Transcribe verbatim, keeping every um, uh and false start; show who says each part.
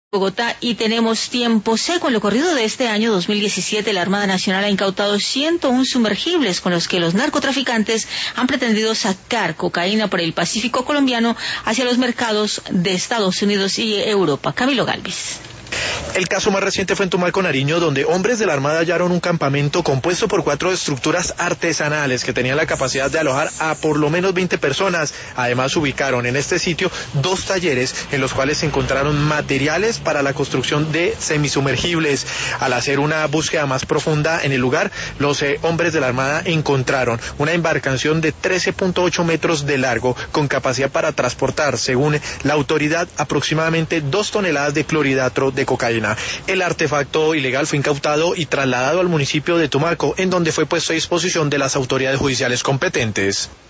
Speaker 1: Bogotá y tenemos tiempo seco. En lo corrido de este año dos mil diecisiete, la Armada Nacional ha incautado ciento uno sumergibles con los que los narcotraficantes han pretendido sacar cocaína por el Pacífico colombiano hacia los mercados de Estados Unidos y Europa. Camilo Galvis.
Speaker 2: El caso más reciente fue en Tumaco, Nariño, donde hombres de la Armada hallaron un campamento compuesto por cuatro estructuras artesanales que tenían la capacidad de alojar a por lo menos veinte personas. Además, ubicaron en este sitio dos talleres en los cuales se encontraron materiales para la construcción de semisumergibles. Al hacer una búsqueda más profunda en el lugar, los eh, hombres de la Armada encontraron una embarcación de trece punto ocho metros de largo con capacidad para transportar, según la autoridad, aproximadamente dos toneladas de clorhidrato de cocaína. El artefacto ilegal fue incautado y trasladado al municipio de Tumaco, en donde fue puesto a disposición de las autoridades judiciales competentes.